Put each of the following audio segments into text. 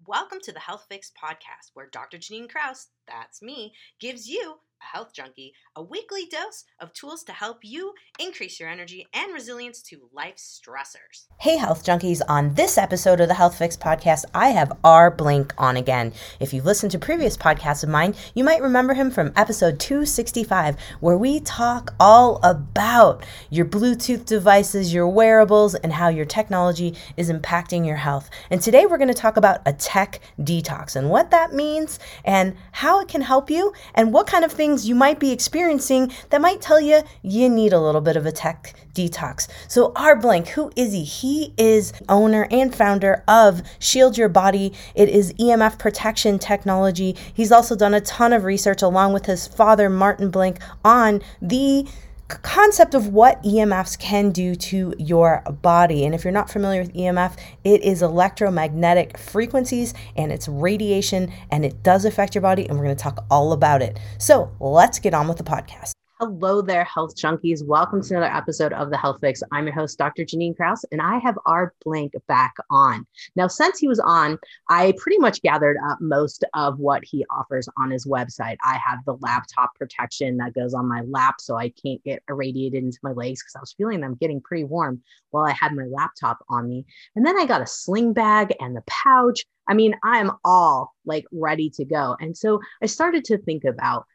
Welcome to the Health Fix podcast, where Dr. Janine Kraus, that's me, gives you, a health junkie, a weekly dose of tools to help you increase your energy and resilience to life's stressors. Hey, health junkies. On this episode of the Health Fix podcast, I have R. Blink on again. If you've listened to previous podcasts of mine, you might remember him from episode 265, where we talk all about your Bluetooth devices, your wearables, and how your technology is impacting your health. And today we're going to talk about a tech detox and what that means and how it can help you and what kind of things you might be experiencing that might tell you you need a little bit of a tech detox. So R. Blank, who is he? He is owner and founder of Shield Your Body. It is EMF protection technology. He's also done a ton of research along with his father, Martin Blank, on the concept of what EMFs can do to your body. And if you're not familiar with EMF, it is electromagnetic frequencies and it's radiation and it does affect your body. And we're going to talk all about it. So let's get on with the podcast. Hello there, health junkies. Welcome to another episode of The Health Fix. I'm your host, Dr. Janine Kraus, and I have R. Blank back on. Now, since he was on, I pretty much gathered up most of what he offers on his website. I have the laptop protection that goes on my lap so I can't get irradiated into my legs because I was feeling them getting pretty warm while I had my laptop on me. And then I got a sling bag and the pouch. I mean, I am all like ready to go. And so I started to think about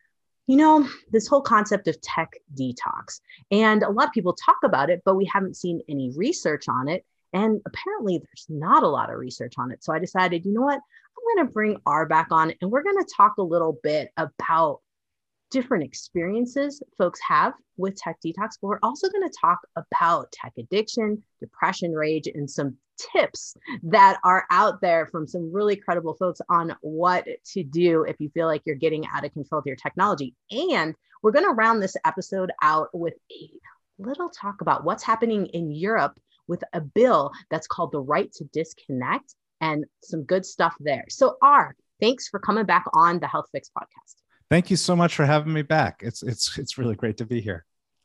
this whole concept of tech detox. And a lot of people talk about it, but we haven't seen any research on it. And apparently there's not a lot of research on it. So I decided, you know what, I'm going to bring R back on and we're going to talk a little bit about different experiences folks have with tech detox, but we're also going to talk about tech addiction, depression, rage, and some tips that are out there from some really credible folks on what to do if you feel like you're getting out of control with your technology. And we're going to round this episode out with a little talk about what's happening in Europe with a bill that's called the Right to Disconnect and some good stuff there. So R, thanks for coming back on the Health Fix podcast. Thank you so much for having me back. It's really great to be here.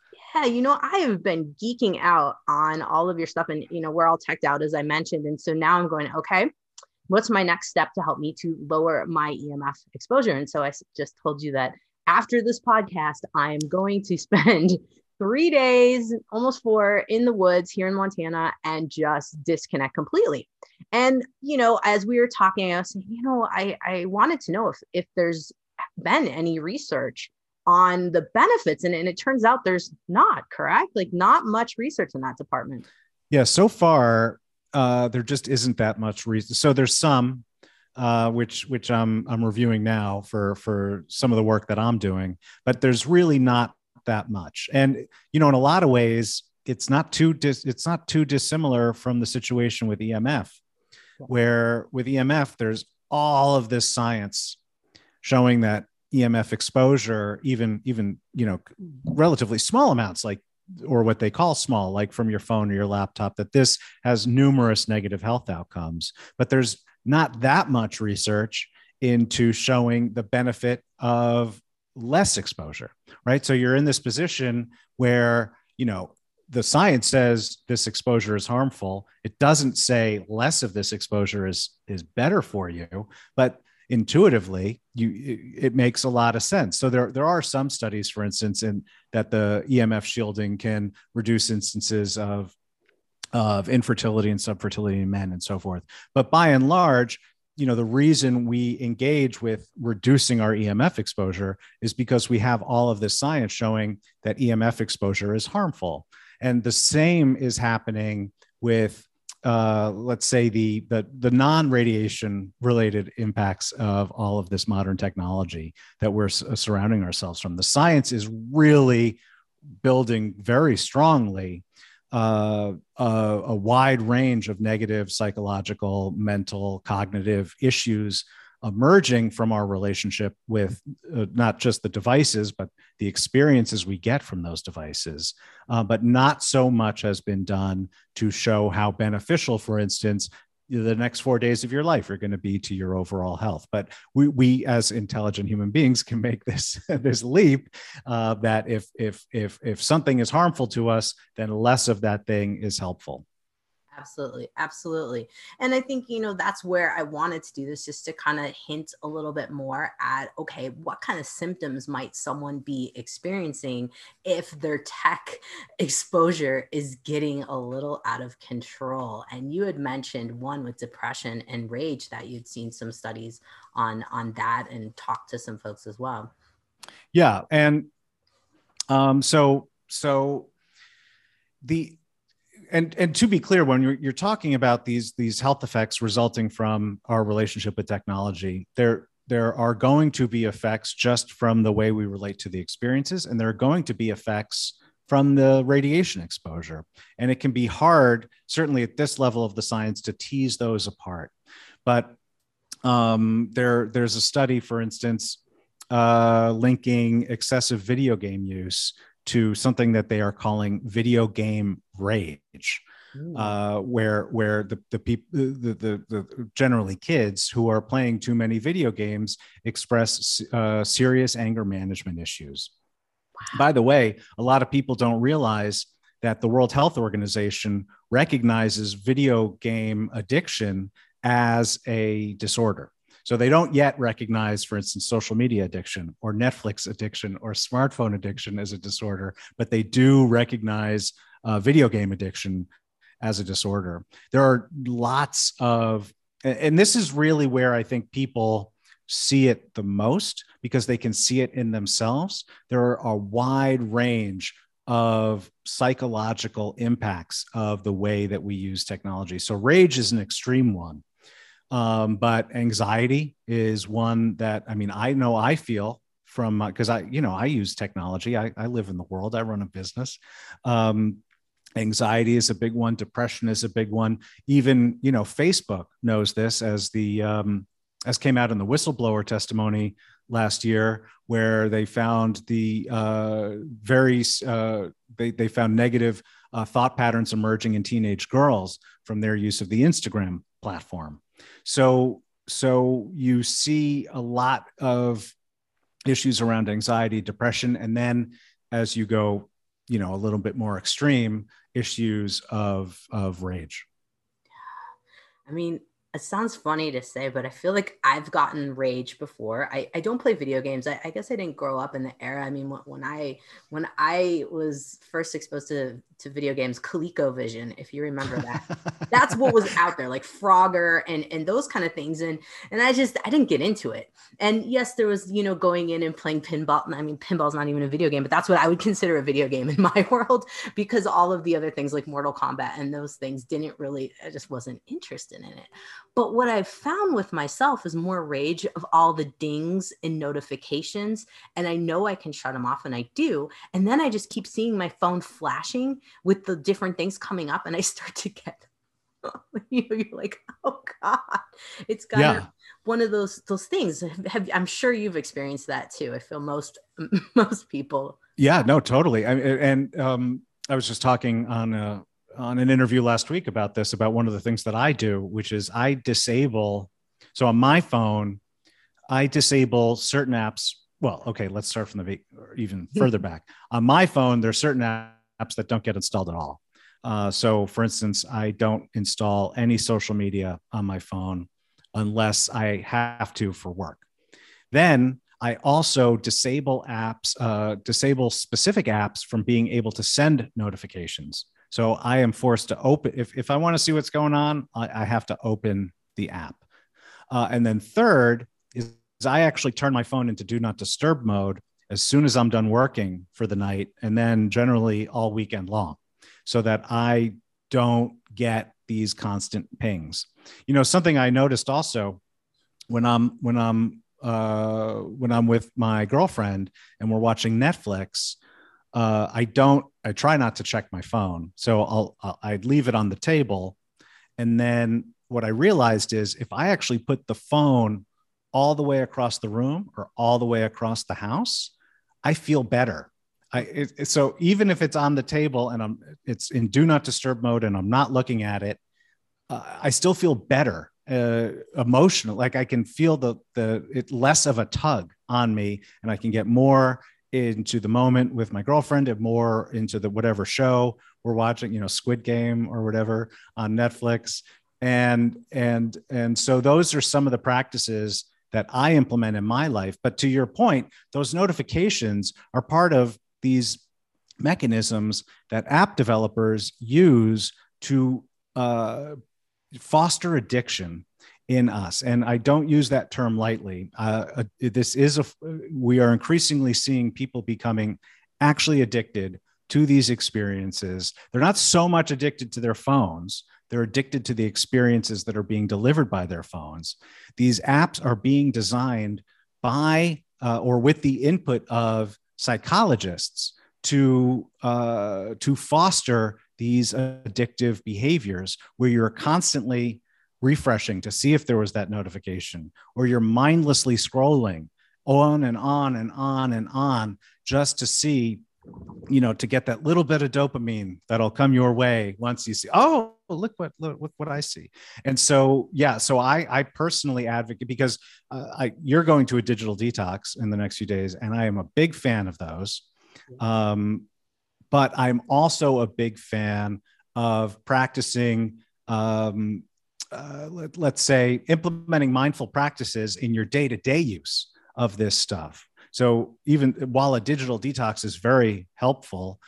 Yeah, I have been geeking out on all of your stuff and, we're all teched out, as I mentioned. And so now I'm going, okay, what's my next step to help me to lower my EMF exposure? And so I just told you that after this podcast, I'm going to spend 3 days, almost 4, in the woods here in Montana and just disconnect completely. And, as we were talking, I was saying, I wanted to know if there's been any research on the benefits. And it turns out there's not, correct? Like not much research in that department. Yeah. So far, there just isn't that much research. So there's some, which I'm reviewing now for some of the work that I'm doing, but there's really not that much. And, in a lot of ways, it's not too dissimilar from the situation with EMF, where with EMF, there's all of this science showing that EMF exposure, even relatively small amounts, or what they call small, like from your phone or your laptop, that this has numerous negative health outcomes. But there's not that much research into showing the benefit of less exposure, right? So you're in this position where, the science says this exposure is harmful. It doesn't say less of this exposure is better for you, but intuitively, it makes a lot of sense. So there are some studies, for instance, in that the EMF shielding can reduce instances of infertility and subfertility in men and so forth. But by and large, the reason we engage with reducing our EMF exposure is because we have all of this science showing that EMF exposure is harmful. And the same is happening with let's say the non-radiation related impacts of all of this modern technology that we're surrounding ourselves from. The science is really building very strongly a wide range of negative psychological, mental, cognitive issues emerging from our relationship with not just the devices, but the experiences we get from those devices. But not so much has been done to show how beneficial, for instance, the next 4 days of your life are going to be to your overall health. But we as intelligent human beings can make this leap that if something is harmful to us, then less of that thing is helpful. Absolutely. Absolutely. And I think, that's where I wanted to do this, just to kind of hint a little bit more at, okay, what kind of symptoms might someone be experiencing if their tech exposure is getting a little out of control? And you had mentioned one with depression and rage, that you'd seen some studies on that and talked to some folks as well. Yeah. And so the and to be clear, when you're talking about these health effects resulting from our relationship with technology, there are going to be effects just from the way we relate to the experiences, and there are going to be effects from the radiation exposure. And it can be hard, certainly at this level of the science, to tease those apart. But there's a study, for instance, linking excessive video game use to something that they are calling video game rage, where the people, the generally kids who are playing too many video games express serious anger management issues. Wow. By the way, a lot of people don't realize that the World Health Organization recognizes video game addiction as a disorder. So they don't yet recognize, for instance, social media addiction or Netflix addiction or smartphone addiction as a disorder, but they do recognize video game addiction as a disorder. There are lots of, and this is really where I think people see it the most, because they can see it in themselves. There are a wide range of psychological impacts of the way that we use technology. So rage is an extreme one. But anxiety is one that, I know I feel from, because I use technology. I live in the world. I run a business. Anxiety is a big one. Depression is a big one. Even, Facebook knows this, as as came out in the whistleblower testimony last year, where they found they found negative thought patterns emerging in teenage girls from their use of the Instagram platform. So you see a lot of issues around anxiety, depression, and then as you go, a little bit more extreme, issues of rage. It sounds funny to say, but I feel like I've gotten rage before. I don't play video games. I guess I didn't grow up in the era. When I was first exposed to video games, ColecoVision, if you remember that, that's what was out there, like Frogger and those kind of things. And I didn't get into it. And yes, there was, going in and playing pinball. Pinball's not even a video game, but that's what I would consider a video game in my world, because all of the other things like Mortal Kombat and those things I just wasn't interested in it. But what I've found with myself is more rage of all the dings and notifications. And I know I can shut them off, and I do. And then I just keep seeing my phone flashing with the different things coming up. And I start to get, you're like, oh God, it's kind of one of those things. I'm sure you've experienced that too. I feel most people. Yeah, no, totally. I was just talking on an interview last week about one of the things that I do, which is I disable. So on my phone, I disable certain apps. Well, okay, let's start from even further back. On my phone, there's certain apps that don't get installed at all. So for instance, I don't install any social media on my phone unless I have to for work. Then I also disable specific apps from being able to send notifications. So I am forced to open, if I want to see what's going on, I have to open the app. And then third is I actually turn my phone into do not disturb mode as soon as I'm done working for the night, and then generally all weekend long, so that I don't get these constant pings. Something I noticed also when I'm with my girlfriend and we're watching Netflix, I try not to check my phone. So I'd leave it on the table. And then what I realized is if I actually put the phone all the way across the room or all the way across the house, I feel better. So even if it's on the table and it's in do not disturb mode and I'm not looking at it, I still feel better, emotional. Like I can feel it less of a tug on me, and I can get more into the moment with my girlfriend and more into the whatever show we're watching, Squid Game or whatever on Netflix. And so those are some of the practices that I implement in my life. But to your point, those notifications are part of these mechanisms that app developers use to foster addiction in us. And I don't use that term lightly. We are increasingly seeing people becoming actually addicted to these experiences. They're not so much addicted to their phones. They're addicted to the experiences that are being delivered by their phones. These apps are being designed by or with the input of psychologists to foster these addictive behaviors where you're constantly refreshing to see if there was that notification, or you're mindlessly scrolling on and on and on and on just to see, to get that little bit of dopamine that'll come your way once you see, oh, look what I see. And so, so I personally advocate, because you're going to a digital detox in the next few days, and I am a big fan of those. But I'm also a big fan of practicing, let's say, implementing mindful practices in your day-to-day use of this stuff. So even while a digital detox is very helpful,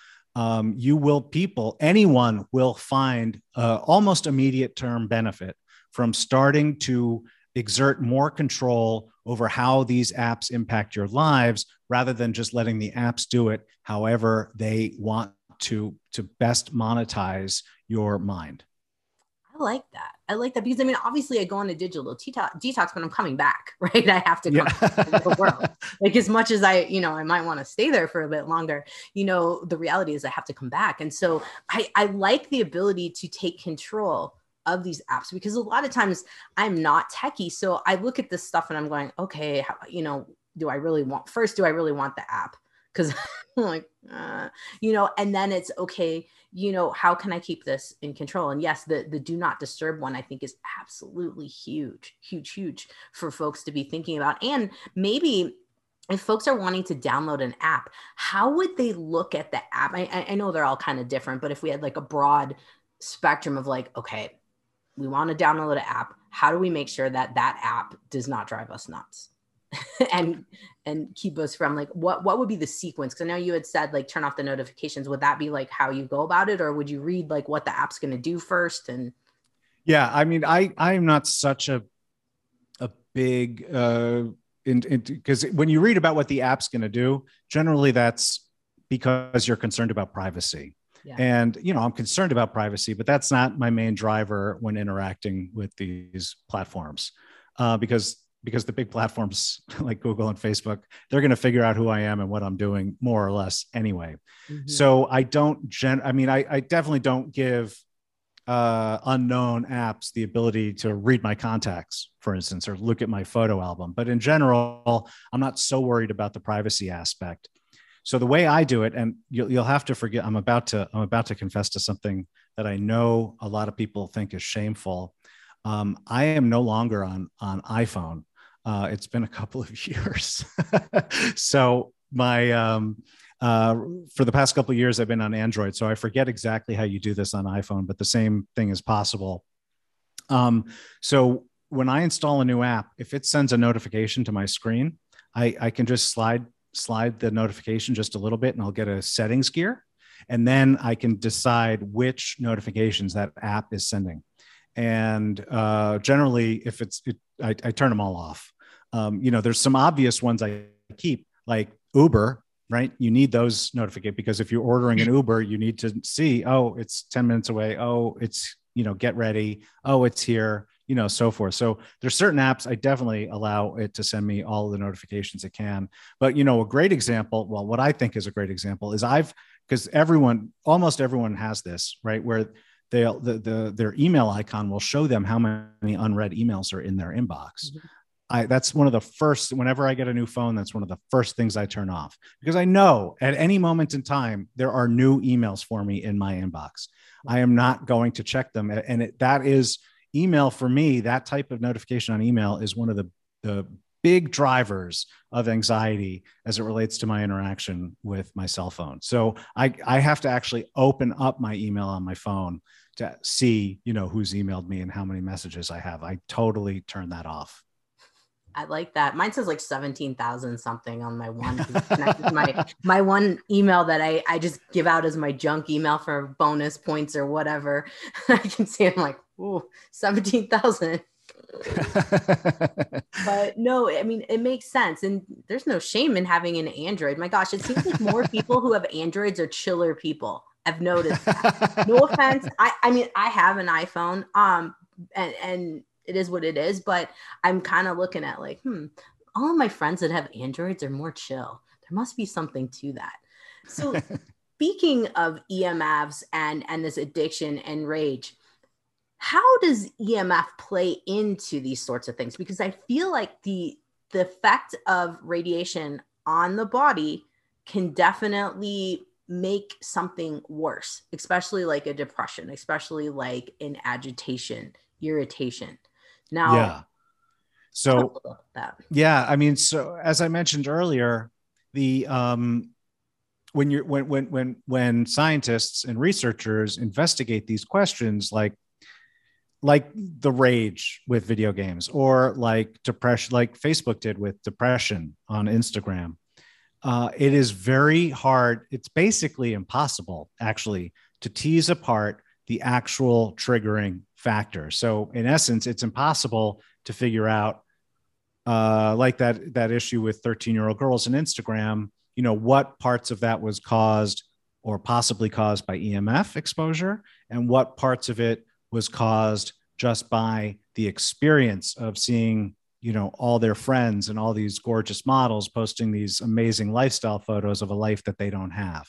anyone will find almost immediate term benefit from starting to exert more control over how these apps impact your lives, rather than just letting the apps do it however they want to best monetize your mind. I like that because obviously I go on a digital detox when I'm coming back, right? I have to come back to the world. Like, as much as I might want to stay there for a bit longer, the reality is I have to come back. And so I like the ability to take control of these apps, because a lot of times I'm not techie. So I look at this stuff and I'm going, okay, do I really want the app? Because I'm like, and then it's okay, how can I keep this in control? And yes, the do not disturb one, I think, is absolutely huge for folks to be thinking about. And maybe if folks are wanting to download an app, how would they look at the app? I know they're all kind of different, but if we had like a broad spectrum of like, okay, we want to download an app, how do we make sure that app does not drive us nuts? and keep us from, like, what would be the sequence? Because I know you had said, like, turn off the notifications. Would that be like how you go about it, or would you read like what the app's going to do first? And I'm not such a big because when you read about what the app's going to do, generally that's because you're concerned about privacy. Yeah. And I'm concerned about privacy, but that's not my main driver when interacting with these platforms, because the big platforms like Google and Facebook, they're going to figure out who I am and what I'm doing more or less anyway. Mm-hmm. So I definitely don't give unknown apps the ability to read my contacts, for instance, or look at my photo album. But in general, I'm not so worried about the privacy aspect. So the way I do it, and you'll have to forget, I'm about to confess to something that I know a lot of people think is shameful. I am no longer on iPhone. It's been a couple of years. So for the past couple of years, I've been on Android. So I forget exactly how you do this on iPhone, but the same thing is possible. So when I install a new app, if it sends a notification to my screen, I can just slide the notification just a little bit, and I'll get a settings gear. And then I can decide which notifications that app is sending. And generally, if I turn them all off. There's some obvious ones I keep, like Uber, right? You need those notifications, because if you're ordering an Uber, you need to see, oh, it's 10 minutes away. Oh, it's, get ready. Oh, it's here, so forth. So there's certain apps I definitely allow it to send me all the notifications it can. But, a great example, well, what I think is a great example is because almost everyone has this, right? Where their email icon will show them how many unread emails are in their inbox. Mm-hmm. That's one of the first, whenever I get a new phone, that's one of the first things I turn off, because I know at any moment in time, there are new emails for me in my inbox. I am not going to check them. And that is email for me. That type of notification on email is one of the big drivers of anxiety as it relates to my interaction with my cell phone. So I have to actually open up my email on my phone to see, who's emailed me and how many messages I have. I totally turn that off. I like that. Mine says like 17,000 something on my one, my one email that I just give out as my junk email for bonus points or whatever. I can see I'm like, ooh, 17,000. But no, I mean, it makes sense. And there's no shame in having an Android. My gosh, it seems like more people who have Androids are chiller people. I've noticed that. No offense. I mean, I have an iPhone, and it is what it is, but I'm kind of looking at like, all of my friends that have Androids are more chill. There must be something to that. So speaking of EMFs and this addiction and rage, how does EMF play into these sorts of things? Because I feel like the effect of radiation on the body can definitely make something worse, especially like a depression, especially like an agitation, irritation. Now, yeah. So yeah, I mean, so as I mentioned earlier, the when scientists and researchers investigate these questions, like the rage with video games, or like depression, like Facebook did with depression on Instagram, it is very hard. It's basically impossible, actually, to tease apart the actual triggering factor. So in essence, it's impossible to figure out, like that issue with 13-year-old girls on Instagram, what parts of that was caused or possibly caused by EMF exposure, and what parts of it was caused just by the experience of seeing, all their friends and all these gorgeous models posting these amazing lifestyle photos of a life that they don't have.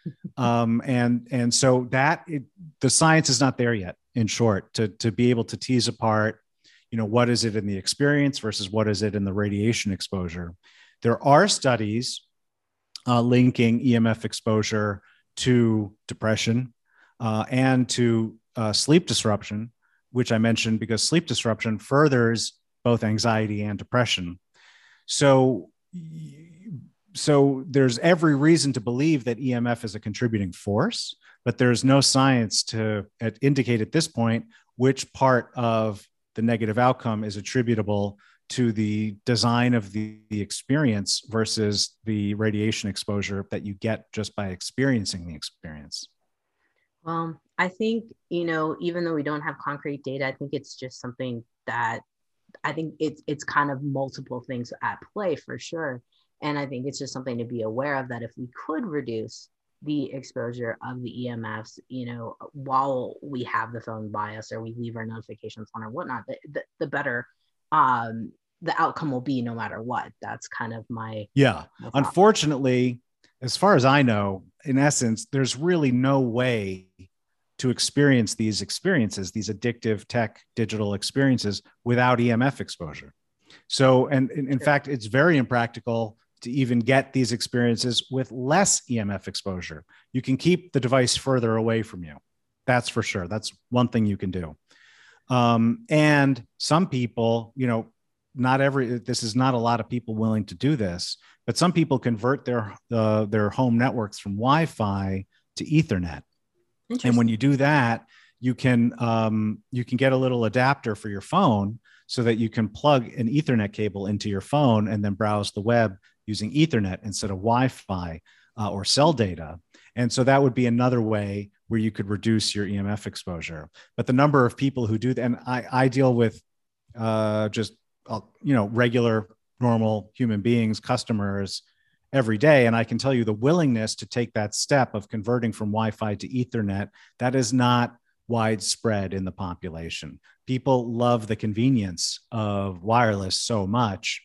And so the science is not there yet, in short, to be able to tease apart, what is it in the experience versus what is it in the radiation exposure. There are studies linking EMF exposure to depression and to sleep disruption, which I mentioned because sleep disruption furthers both anxiety and depression. So there's every reason to believe that EMF is a contributing force, but there's no science to indicate at this point which part of the negative outcome is attributable to the design of the experience versus the radiation exposure that you get just by experiencing the experience. Well, I think, even though we don't have concrete data, I think it's just something that I think it's kind of multiple things at play for sure. And I think it's just something to be aware of, that if we could reduce the exposure of the EMFs, while we have the phone by us or we leave our notifications on or whatnot, the better the outcome will be no matter what. That's kind of my Unfortunately, as far as I know, in essence, there's really no way to experience these experiences, these addictive tech digital experiences, without EMF exposure. So, and in fact, it's very impractical to even get these experiences with less EMF exposure. You can keep the device further away from you. That's for sure. That's one thing you can do. And some people, this is not a lot of people willing to do this, but some people convert their home networks from Wi-Fi to Ethernet. And when you do that, you can get a little adapter for your phone so that you can plug an Ethernet cable into your phone and then browse the web using Ethernet instead of Wi-Fi or cell data. And so that would be another way where you could reduce your EMF exposure. But the number of people who do that, and I deal with regular, normal human beings, customers every day. And I can tell you the willingness to take that step of converting from Wi-Fi to Ethernet, that is not widespread in the population. People love the convenience of wireless so much.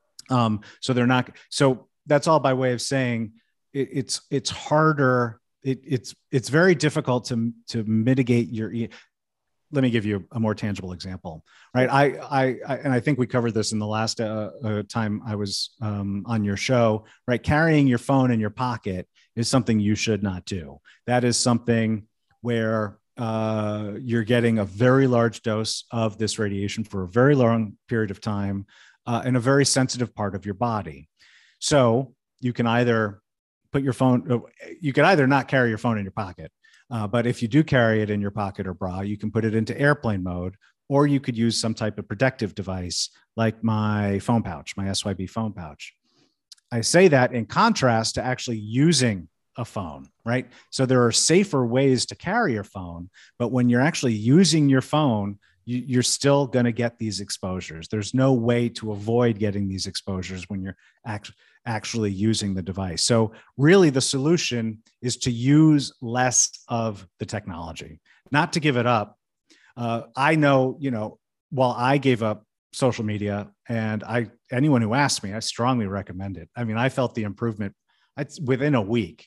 So that's all by way of saying it's harder. It's very difficult to mitigate your. Let me give you a more tangible example, right? I think we covered this in the last time I was on your show, right? Carrying your phone in your pocket is something you should not do. That is something where you're getting a very large dose of this radiation for a very long period of time in a very sensitive part of your body. So you can either you can either not carry your phone in your pocket, but if you do carry it in your pocket or bra, you can put it into airplane mode, or you could use some type of protective device like my phone pouch, my SYB phone pouch. I say that in contrast to actually using a phone, right? So there are safer ways to carry your phone, but when you're actually using your phone, you're still going to get these exposures. There's no way to avoid getting these exposures when you're actually using the device. So really the solution is to use less of the technology, not to give it up. I know, while I gave up social media, and anyone who asked me, I strongly recommend it. I mean, I felt the improvement within a week.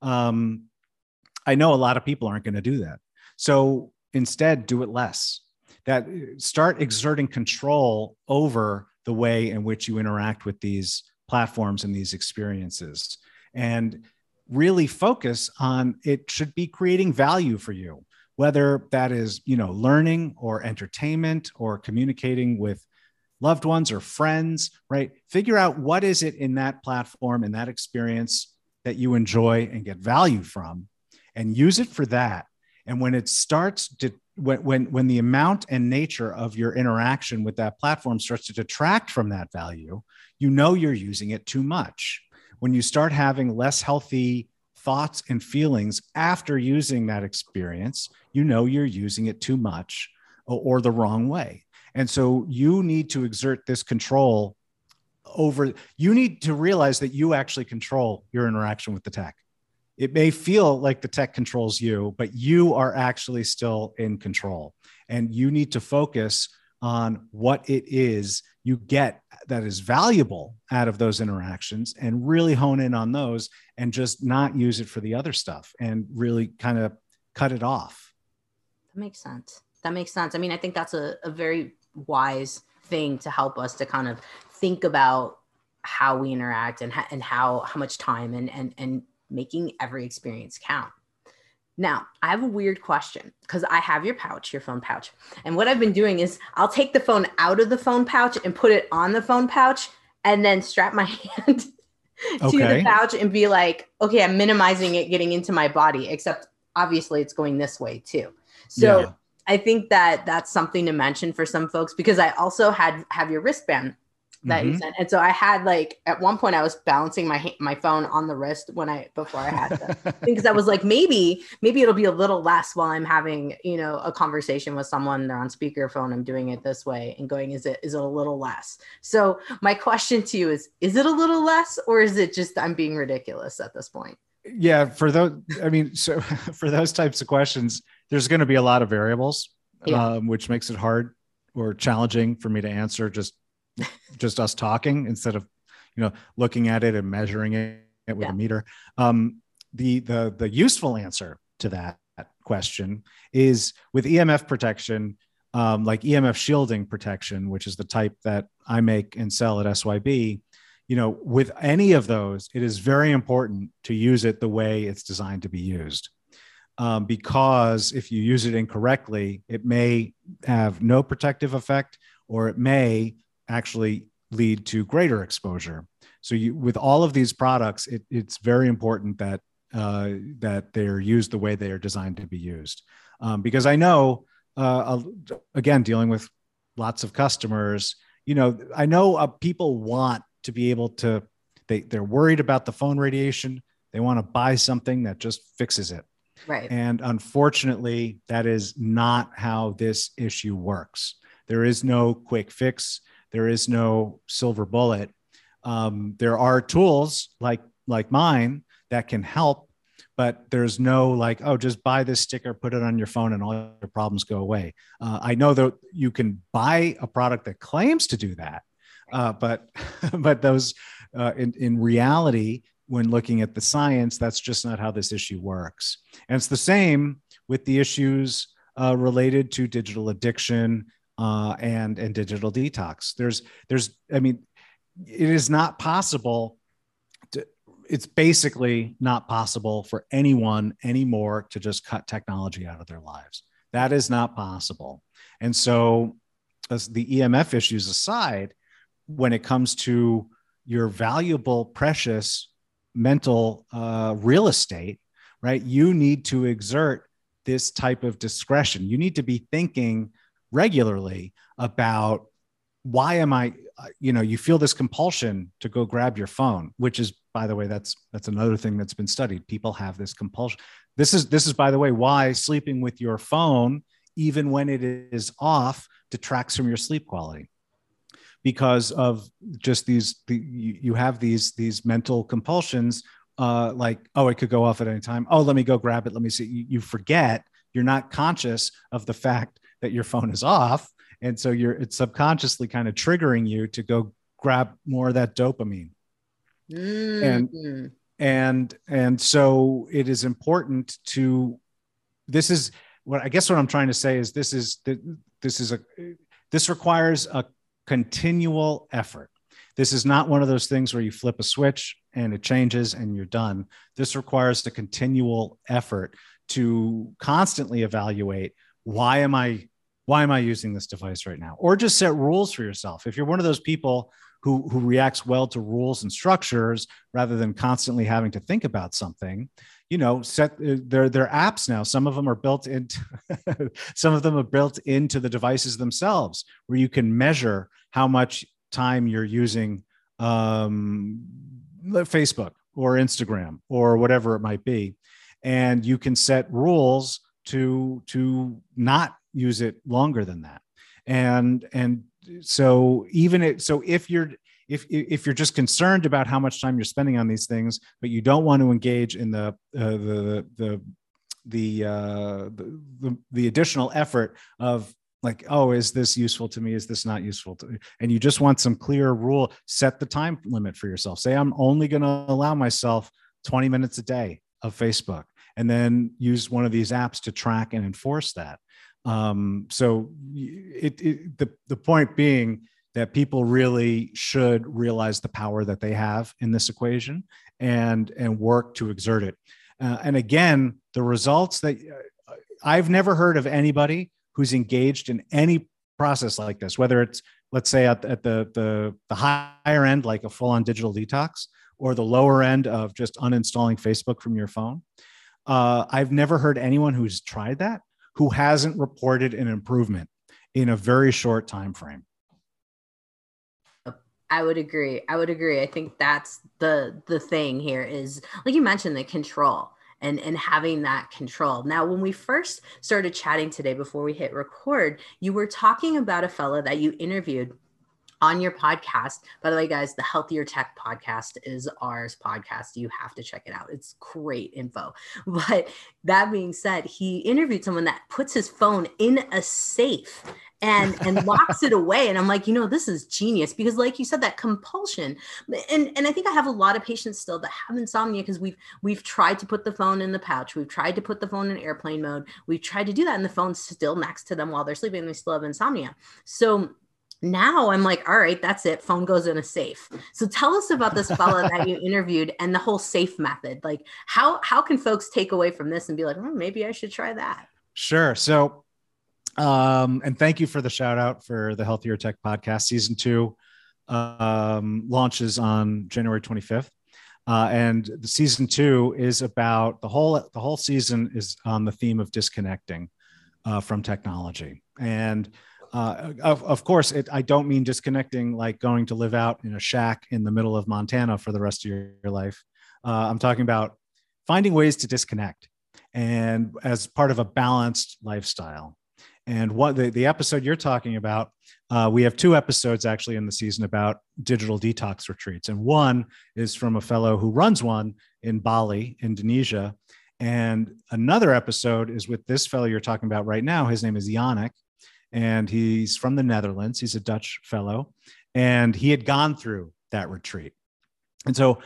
I know a lot of people aren't going to do that. So instead, do it less. Start exerting control over the way in which you interact with these platforms and these experiences, and really focus on it should be creating value for you, whether that is, learning or entertainment or communicating with loved ones or friends, right? Figure out what is it in that platform and that experience that you enjoy and get value from, and use it for that. And when it starts to, when the amount and nature of your interaction with that platform starts to detract from that value, you're using it too much. When you start having less healthy thoughts and feelings after using that experience, you're using it too much or the wrong way. And so you need to exert this control you need to realize that you actually control your interaction with the tech. It may feel like the tech controls you, but you are actually still in control. And you need to focus on what it is you get that is valuable out of those interactions, and really hone in on those, and just not use it for the other stuff, and really kind of cut it off. That makes sense. I mean, I think that's a very wise thing to help us to kind of think about how we interact and how much time and making every experience count. Now, I have a weird question, because I have your phone pouch. And what I've been doing is I'll take the phone out of the phone pouch and put it on the phone pouch, and then strap my hand to the pouch and be like, okay, I'm minimizing it getting into my body, except obviously it's going this way too. So yeah. I think that's something to mention for some folks, because I also have your wristband that you sent. And so I had, like, at one point I was balancing my phone on the wrist before I had the because I was like, maybe it'll be a little less while I'm having, a conversation with someone, they're on speakerphone, I'm doing it this way and going, is it a little less? So my question to you is it a little less, or is it just I'm being ridiculous at this point? Yeah, for those types of questions, there's going to be a lot of variables, which makes it hard or challenging for me to answer just us talking instead of, looking at it and measuring it with a meter. The useful answer to that question is with EMF protection, like EMF shielding protection, which is the type that I make and sell at SYB. With any of those, it is very important to use it the way it's designed to be used. Because if you use it incorrectly, it may have no protective effect, or it may actually lead to greater exposure. So with all of these products, it's very important that they're used the way they are designed to be used. Because I know, again, dealing with lots of customers, I know people want to be able to, they're worried about the phone radiation. They want to buy something that just fixes it. Right. And unfortunately, that is not how this issue works. There is no quick fix. There is no silver bullet. There are tools like mine that can help, but there's no just buy this sticker, put it on your phone, and all your problems go away. I know that you can buy a product that claims to do that, but those in reality, when looking at the science, that's just not how this issue works. And it's the same with the issues related to digital addiction and digital detox. It is not possible it's basically not possible for anyone anymore to just cut technology out of their lives. That is not possible. And so, as the EMF issues aside, when it comes to your valuable, precious mental real estate, right, you need to exert this type of discretion. You need to be thinking regularly about, why am I, you feel this compulsion to go grab your phone, which is, by the way, that's another thing that's been studied. People have this compulsion. This is, by the way, why sleeping with your phone, even when it is off, detracts from your sleep quality, because of just you have these mental compulsions, like, oh, it could go off at any time. Oh, let me go grab it. Let me see. You forget, you're not conscious of the fact that your phone is off. And so it's subconsciously kind of triggering you to go grab more of that dopamine. Mm-hmm. And so it is important to, this is what I guess what I'm trying to say is this requires a continual effort. This is not one of those things where you flip a switch and it changes and you're done. This requires a continual effort to constantly evaluate, why am I using this device right now? Or just set rules for yourself. If you're one of those people who reacts well to rules and structures rather than constantly having to think about something, set their apps now. Some of them are built into the devices themselves, where you can measure how much time you're using Facebook or Instagram or whatever it might be, and you can set rules to not use it longer than that. And so if you're just concerned about how much time you're spending on these things, but you don't want to engage in the additional effort of, like, oh, is this useful to me? Is this not useful to me? And you just want some clear rule, set the time limit for yourself. Say, I'm only going to allow myself 20 minutes a day of Facebook, and then use one of these apps to track and enforce that. So the point being that people really should realize the power that they have in this equation and work to exert it. And again, the results that I've never heard of anybody who's engaged in any process like this, whether it's, let's say at the higher end, like a full-on digital detox, or the lower end of just uninstalling Facebook from your phone. I've never heard anyone who's tried that who hasn't reported an improvement in a very short time frame. I would agree. I think that's the thing here is, like you mentioned, the control and having that control. Now, when we first started chatting today, before we hit record, you were talking about a fellow that you interviewed on your podcast. By the way, guys, the Healthier Tech podcast is ours podcast. You have to check it out. It's great info. But that being said, he interviewed someone that puts his phone in a safe and locks it away. And I'm like, this is genius, because like you said, that compulsion. And I think I have a lot of patients still that have insomnia because we've tried to put the phone in the pouch. We've tried to put the phone in airplane mode. We've tried to do that, and the phone's still next to them while they're sleeping, and they still have insomnia. So now I'm like, all right, that's it. Phone goes in a safe. So tell us about this fella that you interviewed and the whole safe method. Like how can folks take away from this and be like, maybe I should try that? Sure. So, and thank you for the shout out for the Healthier Tech podcast. Season 2 launches on January 25th. And the season 2 is about the whole season is on the theme of disconnecting from technology. And of course, I don't mean disconnecting like going to live out in a shack in the middle of Montana for the rest of your life. I'm talking about finding ways to disconnect, and as part of a balanced lifestyle. And what the episode you're talking about, we have 2 episodes actually in the season about digital detox retreats. And one is from a fellow who runs one in Bali, Indonesia. And another episode is with this fellow you're talking about right now. His name is Yannick, and he's from the Netherlands. He's a Dutch fellow, and he had gone through that retreat. And so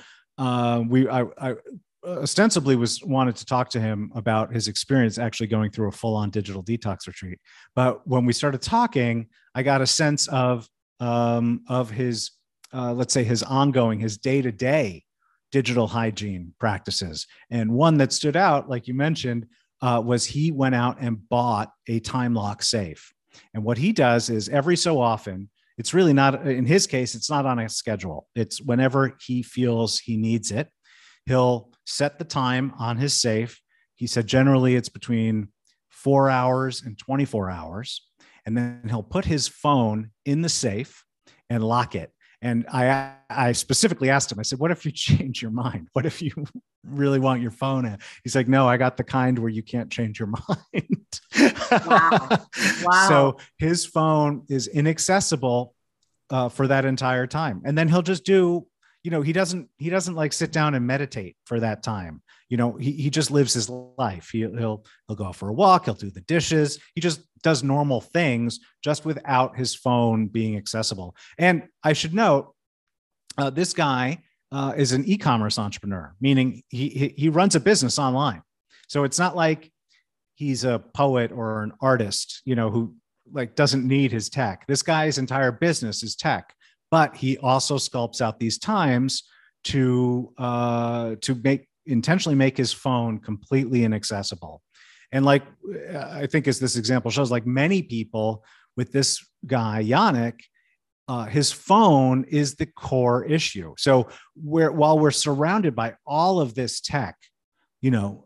I ostensibly wanted to talk to him about his experience actually going through a full-on digital detox retreat. But when we started talking, I got a sense of his, let's say his day-to-day digital hygiene practices. And one that stood out, like you mentioned, was he went out and bought a time lock safe. And what he does is every so often, it's really not, in his case, it's not on a schedule. It's whenever he feels he needs it. He'll set the time on his safe. He said generally it's between 4 hours and 24 hours. And then he'll put his phone in the safe and lock it. And I specifically asked him, I said, what if you change your mind? What if you really want your phone? He's like, no, I got the kind where you can't change your mind. Wow. So his phone is inaccessible for that entire time. And then he'll just do, he doesn't like sit down and meditate for that time. He just lives his life. He'll go out for a walk. He'll do the dishes. He just does normal things just without his phone being accessible. And I should note, this guy is an e-commerce entrepreneur, meaning he runs a business online. So it's not like he's a poet or an artist, who like doesn't need his tech. This guy's entire business is tech, but he also sculpts out these times to intentionally make his phone completely inaccessible. And like, I think as this example shows, like many people with this guy, Yannick, his phone is the core issue. So while we're surrounded by all of this tech, your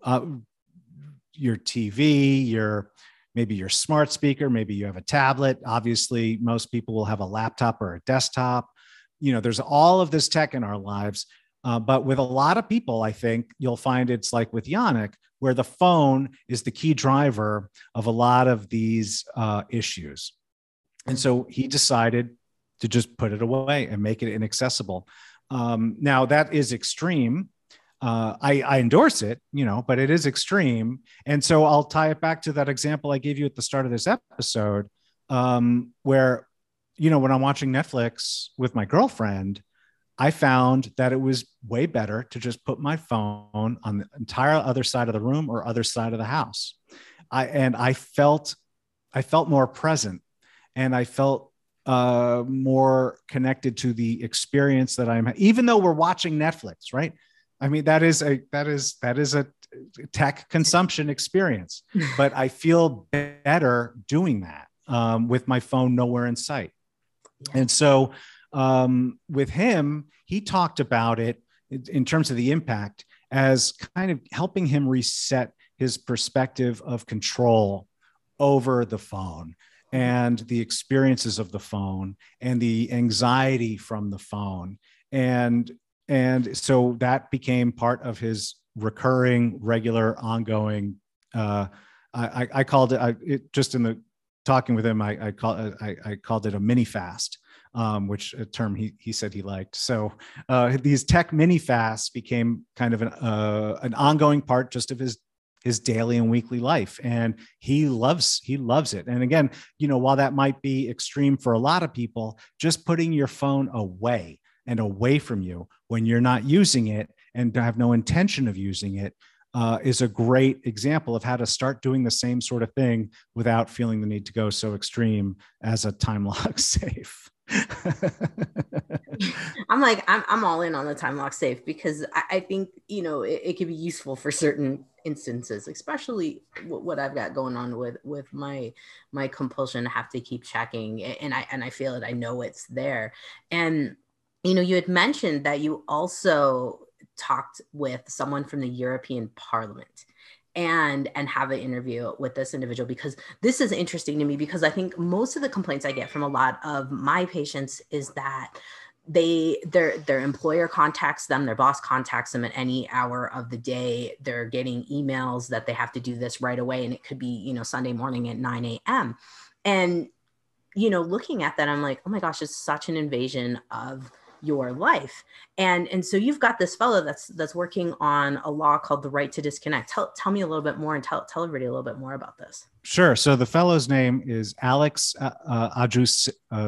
TV, maybe your smart speaker, maybe you have a tablet. Obviously, most people will have a laptop or a desktop. There's all of this tech in our lives. But with a lot of people, I think you'll find it's like with Yannick, where the phone is the key driver of a lot of these issues. And so he decided to just put it away and make it inaccessible. Now that is extreme. I endorse it, but it is extreme. And so I'll tie it back to that example I gave you at the start of this episode, where, when I'm watching Netflix with my girlfriend, I found that it was way better to just put my phone on the entire other side of the room or other side of the house. I felt more present, and I felt more connected to the experience that I'm, even though we're watching Netflix, right? I mean, that is a tech consumption experience, but I feel better doing that with my phone nowhere in sight. And so with him, he talked about it in terms of the impact as kind of helping him reset his perspective of control over the phone and the experiences of the phone and the anxiety from the phone. And so that became part of his recurring, regular, ongoing, I called it just in the talking with him, I called it a mini fast. Which a term he said he liked. So these tech mini fasts became kind of an ongoing part just of his daily and weekly life, and he loves it. And again, while that might be extreme for a lot of people, just putting your phone away from you when you're not using it and have no intention of using it is a great example of how to start doing the same sort of thing without feeling the need to go so extreme as a time lock safe. I'm all in on the time lock safe, because I think, it can be useful for certain instances, especially what I've got going on with my compulsion to have to keep checking. And I feel it, I know it's there. And, you had mentioned that you also talked with someone from the European Parliament and have an interview with this individual, because this is interesting to me, because I think most of the complaints I get from a lot of my patients is that their employer contacts them, their boss contacts them at any hour of the day. They're getting emails that they have to do this right away. And it could be, Sunday morning at 9 a.m. And, looking at that, I'm like, oh my gosh, it's such an invasion of your life. And so you've got this fellow that's working on a law called the right to disconnect. Tell me a little bit more, and tell everybody a little bit more about this. Sure. So the fellow's name is Alex Alex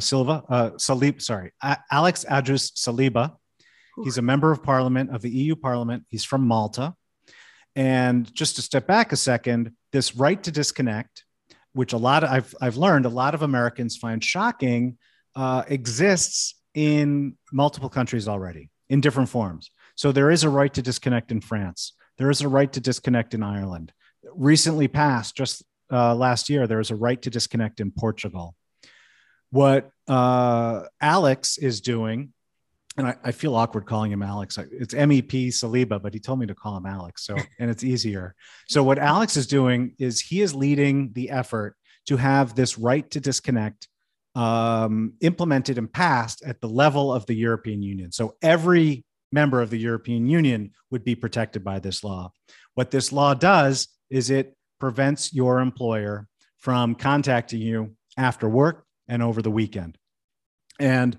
Andrus Saliba. He's a member of parliament of the EU Parliament. He's from Malta. And just to step back a second, this right to disconnect, which I've learned a lot of Americans find shocking, exists in multiple countries already in different forms. So there is a right to disconnect in France. There is a right to disconnect in Ireland. Recently passed, just last year, there was a right to disconnect in Portugal. What Alex is doing, and I feel awkward calling him Alex. It's MEP Saliba, but he told me to call him Alex. So, and it's easier. So what Alex is doing is he is leading the effort to have this right to disconnect implemented and passed at the level of the European Union. So every member of the European Union would be protected by this law. What this law does is it prevents your employer from contacting you after work and over the weekend. And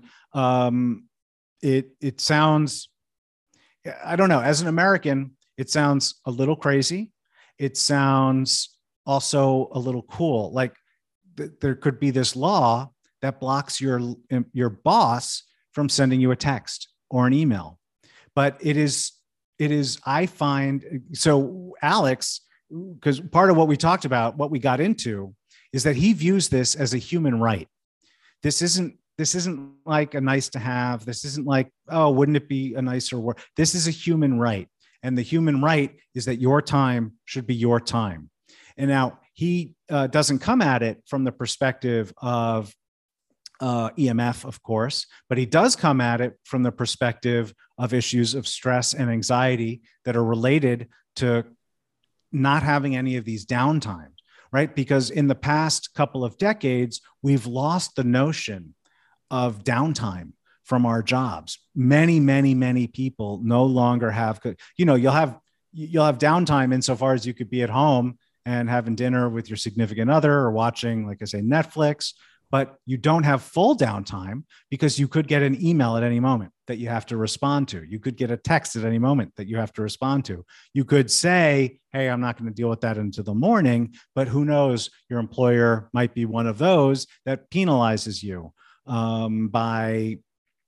it sounds, I don't know, as an American, it sounds a little crazy. It sounds also a little cool. Like there could be this law that blocks your boss from sending you a text or an email. But it is, I find, so Alex, because part of what we talked about, what we got into, is that he views this as a human right. This isn't like a nice to have. This isn't like, oh, wouldn't it be a nicer word? This is a human right. And the human right is that your time should be your time. And now he doesn't come at it from the perspective of EMF, of course, but he does come at it from the perspective of issues of stress and anxiety that are related to not having any of these downtimes, right? Because in the past couple of decades, we've lost the notion of downtime from our jobs. Many people no longer have, you'll have downtime insofar as you could be at home and having dinner with your significant other or watching, like I say, Netflix, but you don't have full downtime because you could get an email at any moment that you have to respond to. You could get a text at any moment that you have to respond to. You could say, hey, I'm not going to deal with that until the morning, but who knows, your employer might be one of those that penalizes you by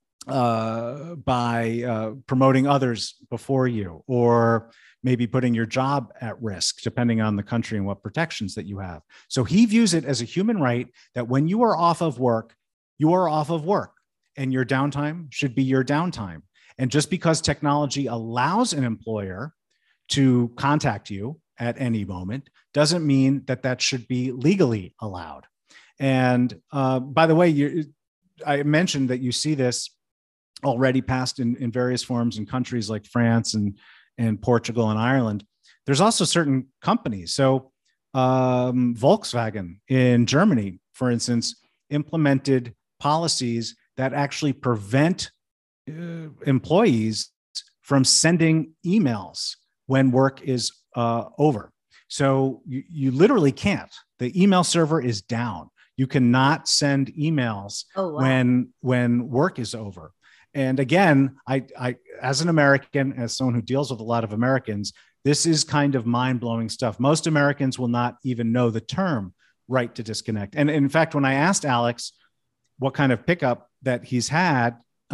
promoting others before you, or maybe putting your job at risk, depending on the country and what protections that you have. So he views it as a human right that when you are off of work, you are off of work, and your downtime should be your downtime. And just because technology allows an employer to contact you at any moment doesn't mean that that should be legally allowed. And by the way, I mentioned that you see this already passed in various forms in countries like France and Portugal and Ireland. There's also certain companies. So Volkswagen in Germany, for instance, implemented policies that actually prevent employees from sending emails when work is over. So you literally can't. The email server is down. You cannot send emails when work is over. And again, I, as an American, as someone who deals with a lot of Americans, this is kind of mind-blowing stuff. Most Americans will not even know the term right to disconnect. And in fact, when I asked Alex what kind of pickup that he's had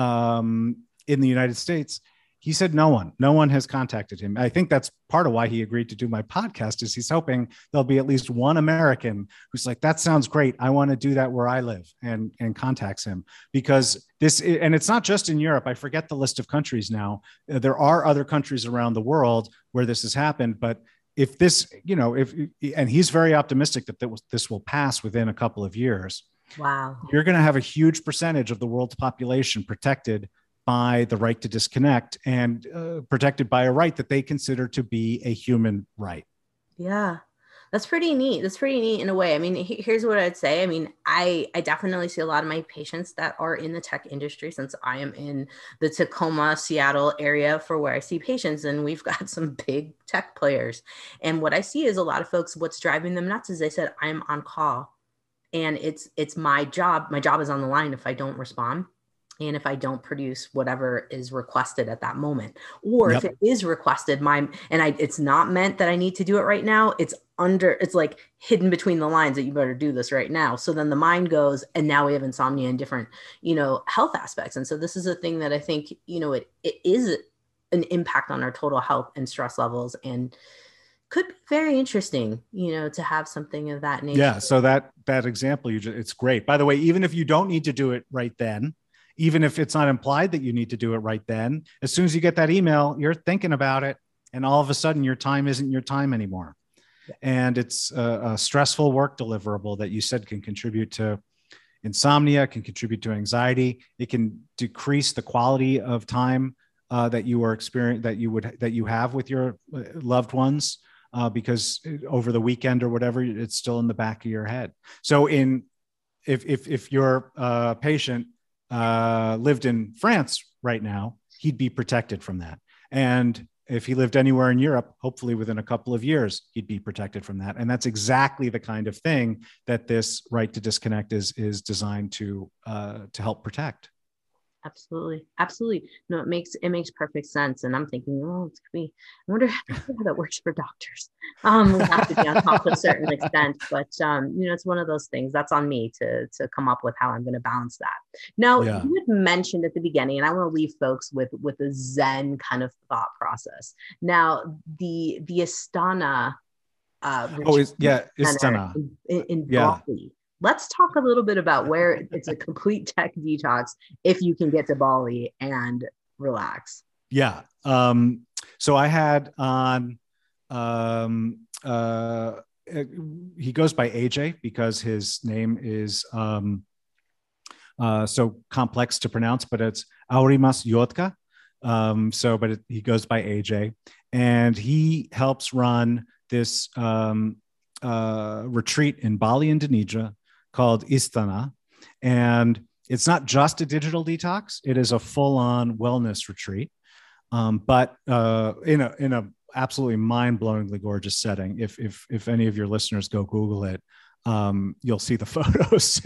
in the United States, he said no one has contacted him. I think that's part of why he agreed to do my podcast, is he's hoping there'll be at least one American who's like, that sounds great, I want to do that where I live, and contacts him. Because this, and it's not just in Europe, I forget the list of countries now. There are other countries around the world where this has happened, but if this, and he's very optimistic that this will pass within a couple of years. Wow. You're going to have a huge percentage of the world's population protected by the right to disconnect, and protected by a right that they consider to be a human right. Yeah, that's pretty neat. That's pretty neat in a way. I mean, here's what I'd say. I mean, I definitely see a lot of my patients that are in the tech industry, since I am in the Tacoma, Seattle area for where I see patients, and we've got some big tech players. And what I see is a lot of folks, what's driving them nuts is they said, I'm on call and it's my job. My job is on the line if I don't respond. And if I don't produce whatever is requested at that moment, or if it is requested, it's not meant that I need to do it right now. It's like hidden between the lines that you better do this right now. So then the mind goes, and now we have insomnia and different, health aspects. And so this is a thing that I think, it is an impact on our total health and stress levels, and could be very interesting, to have something of that nature. Yeah. So that example, it's great. By the way, even if you don't need to do it right then, even if it's not implied that you need to do it right then, as soon as you get that email, you're thinking about it. And all of a sudden your time isn't your time anymore. And it's a stressful work deliverable that you said can contribute to insomnia, can contribute to anxiety. It can decrease the quality of time that you are experiencing, that you have with your loved ones, because over the weekend or whatever, it's still in the back of your head. So if your patient lived in France right now, he'd be protected from that. And if he lived anywhere in Europe, hopefully within a couple of years, he'd be protected from that. And that's exactly the kind of thing that this right to disconnect is designed to help protect. Absolutely. Absolutely. No, it makes perfect sense. And I'm thinking, oh, it's gonna be, I wonder how that works for doctors. We have to be on top to a certain extent, but it's one of those things that's on me to come up with how I'm going to balance that. Now, you had mentioned at the beginning, and I want to leave folks with a Zen kind of thought process. Now, the Astana Astana in Bali. Let's talk a little bit about where it's a complete tech detox if you can get to Bali and relax. Yeah. So I had on, he goes by AJ because his name is so complex to pronounce, but it's Aurimas Yotka. He goes by AJ, and he helps run this retreat in Bali, Indonesia, called Istana. And it's not just a digital detox. It is a full-on wellness retreat, but in a absolutely mind-blowingly gorgeous setting. If any of your listeners go Google it, you'll see the photos.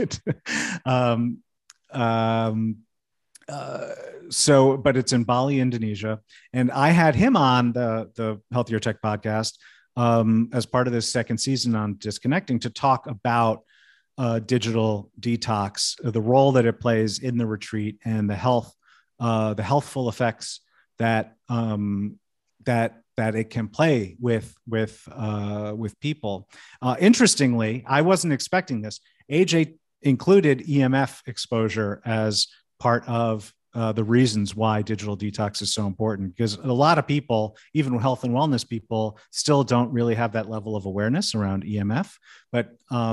But it's in Bali, Indonesia. And I had him on the Healthier Tech podcast as part of this second season on Disconnecting to talk about digital detox, the role that it plays in the retreat, and the healthful effects that it can play with people. Interestingly, I wasn't expecting this. AJ included EMF exposure as part of the reasons why digital detox is so important, because a lot of people, even health and wellness people, still don't really have that level of awareness around EMF. But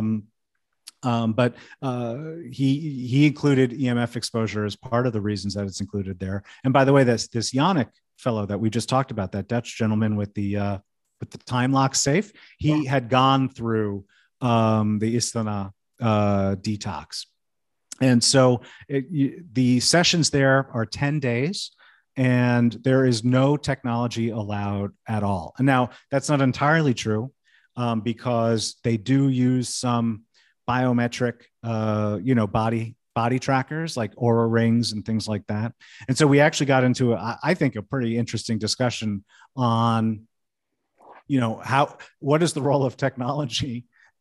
he included EMF exposure as part of the reasons that it's included there. And by the way, this Yannick fellow that we just talked about, that Dutch gentleman with the time lock safe, he had gone through the Istana detox. And so the sessions there are 10 days, and there is no technology allowed at all. And now that's not entirely true, because they do use some biometric, body trackers like Oura rings and things like that. And so we actually got into, I think, a pretty interesting discussion on, what is the role of technology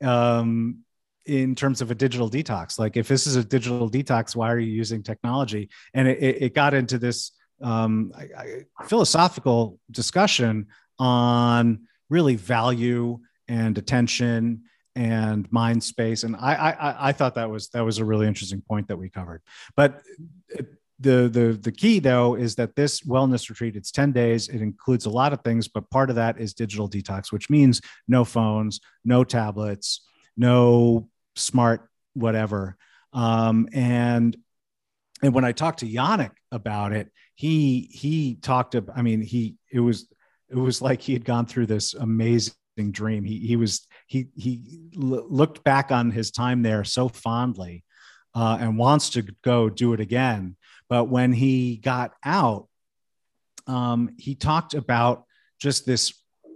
in terms of a digital detox? Like, if this is a digital detox, why are you using technology? And it got into this philosophical discussion on really value and attention and mind space. And I thought that was a really interesting point that we covered. But the key, though, is that this wellness retreat, it's 10 days. It includes a lot of things, but part of that is digital detox, which means no phones, no tablets, no smart whatever. And when I talked to Yannick about it, he talked about, it was like he had gone through this amazing dream. He looked back on his time there so fondly, and wants to go do it again. But when he got out, he talked about just this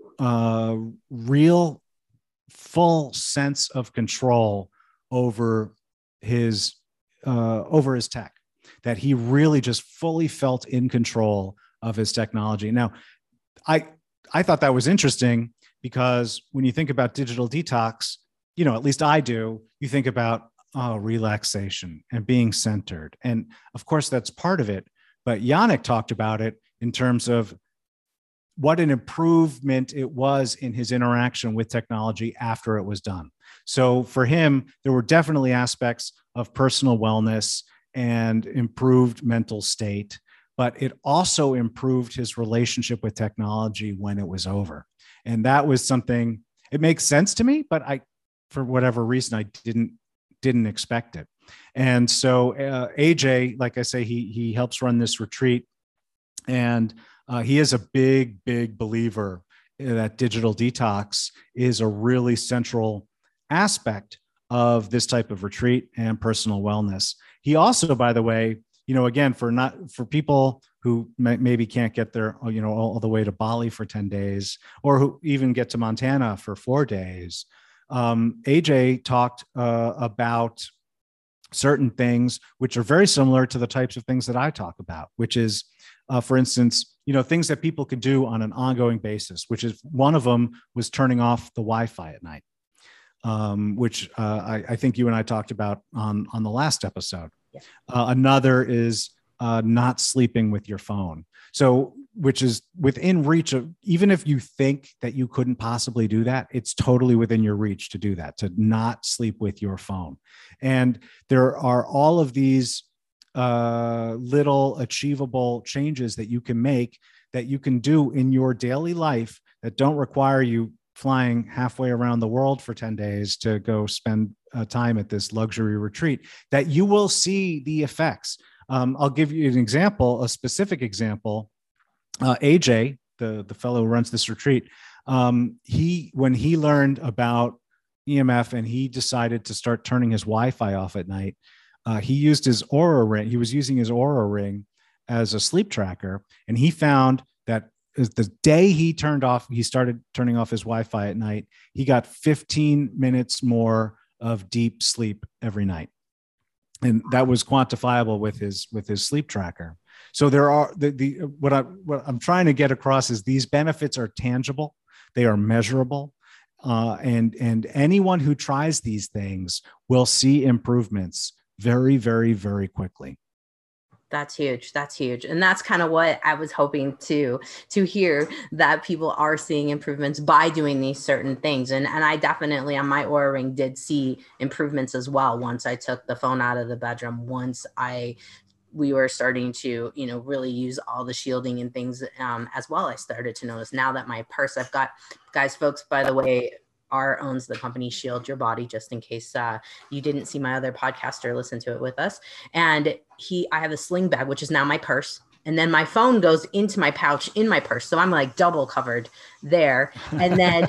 real full sense of control over his tech, that he really just fully felt in control of his technology. Now, I thought that was interesting, because when you think about digital detox, at least I do, you think about relaxation and being centered. And of course, that's part of it. But Yannick talked about it in terms of what an improvement it was in his interaction with technology after it was done. So for him, there were definitely aspects of personal wellness and improved mental state, but it also improved his relationship with technology when it was over. And that was something, it makes sense to me, but for whatever reason, I didn't expect it. And so AJ, like I say, he helps run this retreat, and he is a big believer that digital detox is a really central aspect of this type of retreat and personal wellness. He also, by the way, again, for people who maybe can't get there, all the way to Bali for 10 days, or who even get to Montana for 4 days, AJ talked about certain things which are very similar to the types of things that I talk about, which is, for instance, things that people could do on an ongoing basis, which is one of them was turning off the Wi-Fi at night, which I think you and I talked about on the last episode. Yeah. Another is not sleeping with your phone. So, which is within reach of, even if you think that you couldn't possibly do that, it's totally within your reach to do that, to not sleep with your phone. And there are all of these little achievable changes that you can make, that you can do in your daily life, that don't require you flying halfway around the world for 10 days to go spend time at this luxury retreat, that you will see the effects. I'll give you an example, a specific example. AJ, the fellow who runs this retreat, when he learned about EMF and he decided to start turning his Wi-Fi off at night, he used his Oura ring. He was using his Oura ring as a sleep tracker, and he found that the day he started turning off his Wi-Fi at night, he got 15 minutes more of deep sleep every night. And that was quantifiable with his sleep tracker. So there are what I'm trying to get across is these benefits are tangible, they are measurable, and anyone who tries these things will see improvements very, very, very quickly. That's huge. That's huge. And that's kind of what I was hoping to hear, that people are seeing improvements by doing these certain things. And I definitely on my Oura Ring did see improvements as well. Once I took the phone out of the bedroom, we were starting to, really use all the shielding and things as well. I started to notice now that my purse, I've got, guys, folks, by the way, owns the company Shield Your Body, just in case you didn't see my other podcast or listen to it with us. And I have a sling bag, which is now my purse. And then my phone goes into my pouch in my purse. So I'm like double covered there. And then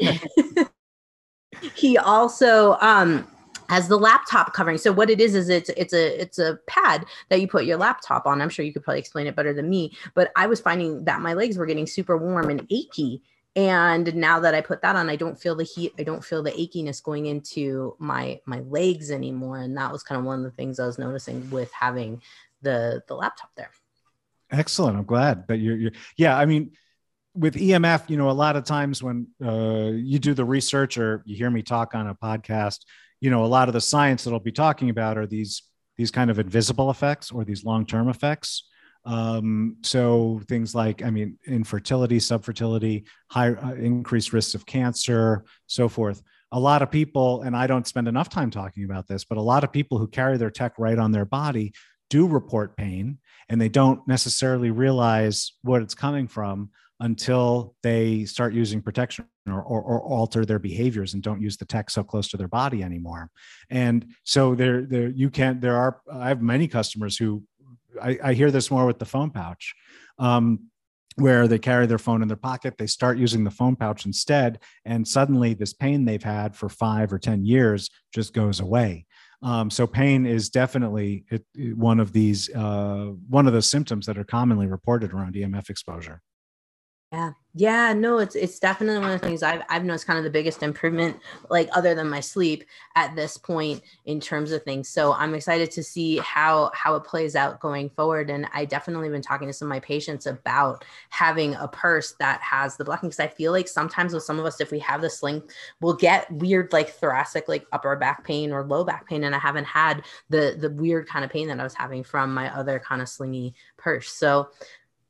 he also has the laptop covering. So what it is it's a pad that you put your laptop on. I'm sure you could probably explain it better than me, but I was finding that my legs were getting super warm and achy. And now that I put that on, I don't feel the heat. I don't feel the achiness going into my legs anymore. And that was kind of one of the things I was noticing with having the laptop there. Excellent. I'm glad that you're yeah. I mean, with EMF, a lot of times when you do the research or you hear me talk on a podcast, a lot of the science that I'll be talking about are these kind of invisible effects or these long-term effects. So things like, infertility, subfertility, high increased risks of cancer, so forth. A lot of people, and I don't spend enough time talking about this, but a lot of people who carry their tech right on their body do report pain, and they don't necessarily realize what it's coming from until they start using protection or alter their behaviors and don't use the tech so close to their body anymore. And so I have many customers who, I hear this more with the phone pouch, where they carry their phone in their pocket, they start using the phone pouch instead, and suddenly this pain they've had for 5 or 10 years just goes away. So pain is definitely one of the symptoms that are commonly reported around EMF exposure. Yeah, no, it's definitely one of the things I've noticed kind of the biggest improvement, like other than my sleep at this point in terms of things. So I'm excited to see how it plays out going forward. And I definitely been talking to some of my patients about having a purse that has the blocking, because I feel like sometimes with some of us, if we have the sling, we'll get weird like thoracic, like upper back pain or low back pain. And I haven't had the weird kind of pain that I was having from my other kind of slingy purse. So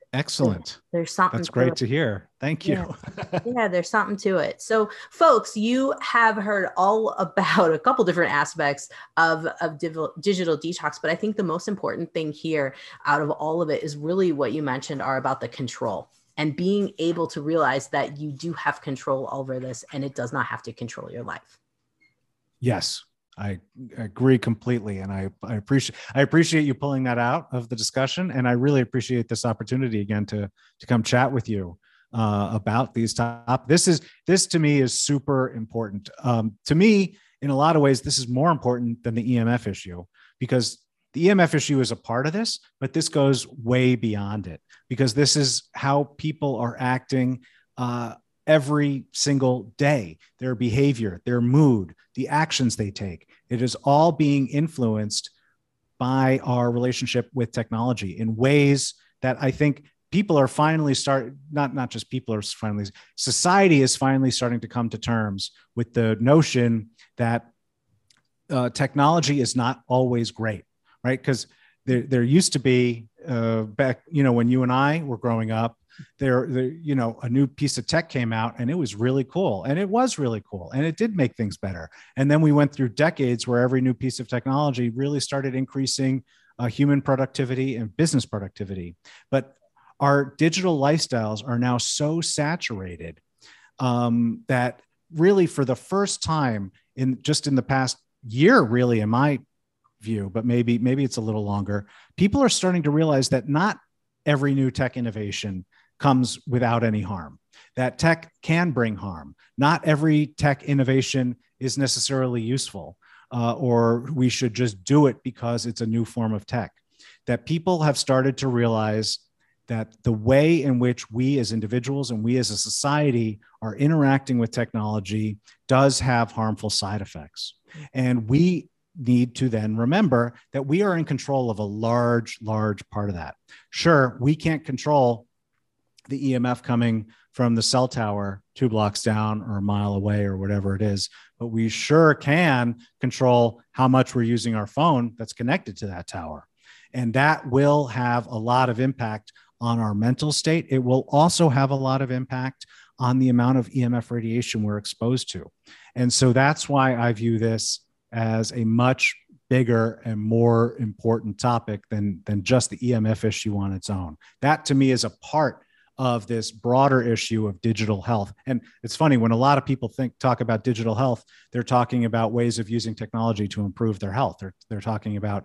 Excellent. There's something. That's great to hear. Thank you. Yeah, there's something to it. So, folks, you have heard all about a couple different aspects of digital detox, but I think the most important thing here out of all of it is really what you mentioned are about the control and being able to realize that you do have control over this and it does not have to control your life. Yes. I agree completely. And I appreciate you pulling that out of the discussion. And I really appreciate this opportunity again to come chat with you about these topics. This to me is super important. To me, in a lot of ways, this is more important than the EMF issue, because the EMF issue is a part of this, but this goes way beyond it, because this is how people are acting every single day, their behavior, their mood, the actions they take. It is all being influenced by our relationship with technology in ways that I think people are finally not just people are finally, society is finally starting to come to terms with the notion that technology is not always great, right? Because there used to be back, when you and I were growing up, there, a new piece of tech came out and it was really cool. And it was really cool. And it did make things better. And then we went through decades where every new piece of technology really started increasing human productivity and business productivity. But our digital lifestyles are now so saturated that really for the first time in the past year, really, in my view, but maybe it's a little longer, people are starting to realize that not every new tech innovation comes without any harm, that tech can bring harm. Not every tech innovation is necessarily useful, or we should just do it because it's a new form of tech. That people have started to realize that the way in which we as individuals and we as a society are interacting with technology does have harmful side effects. And we need to then remember that we are in control of a large part of that. Sure, we can't control the EMF coming from the cell tower 2 blocks down or a mile away or whatever it is, but we sure can control how much we're using our phone that's connected to that tower. And that will have a lot of impact on our mental state. It will also have a lot of impact on the amount of EMF radiation we're exposed to. And so that's why I view this as a much bigger and more important topic than just the EMF issue on its own. That to me is a part of this broader issue of digital health. And it's funny, when a lot of people talk about digital health, they're talking about ways of using technology to improve their health. They're talking about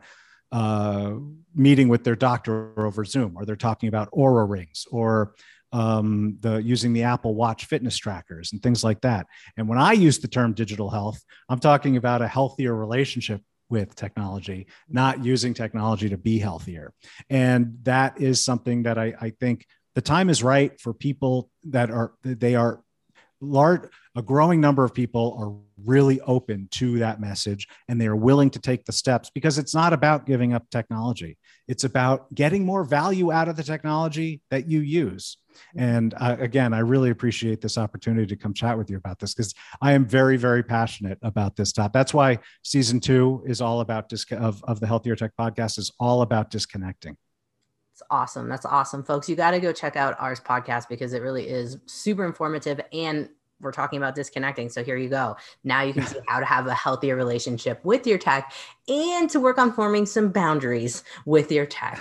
meeting with their doctor over Zoom, or they're talking about Oura rings, or using the Apple Watch fitness trackers and things like that. And when I use the term digital health, I'm talking about a healthier relationship with technology, not using technology to be healthier. And that is something that I think the time is right for people that are large. A growing number of people are really open to that message, and they are willing to take the steps, because it's not about giving up technology. It's about getting more value out of the technology that you use. And again, I really appreciate this opportunity to come chat with you about this, because I am very, very passionate about this topic. That's why season 2 is all about of the Healthier Tech podcast is all about disconnecting. It's awesome. That's awesome, folks. You got to go check out ours podcast, because it really is super informative, and we're talking about disconnecting. So here you go. Now you can see how to have a healthier relationship with your tech and to work on forming some boundaries with your tech.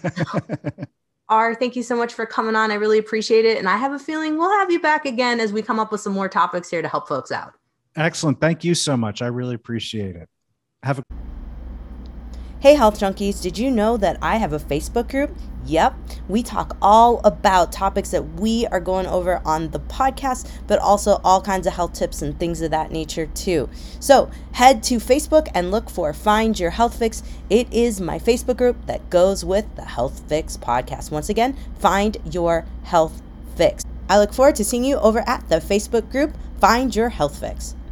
R, thank you so much for coming on. I really appreciate it. And I have a feeling we'll have you back again as we come up with some more topics here to help folks out. Excellent. Thank you so much. I really appreciate it. Hey Health Junkies, did you know that I have a Facebook group? Yep, we talk all about topics that we are going over on the podcast, but also all kinds of health tips and things of that nature too. So head to Facebook and look for Find Your Health Fix. It is my Facebook group that goes with the Health Fix podcast. Once again, Find Your Health Fix. I look forward to seeing you over at the Facebook group, Find Your Health Fix.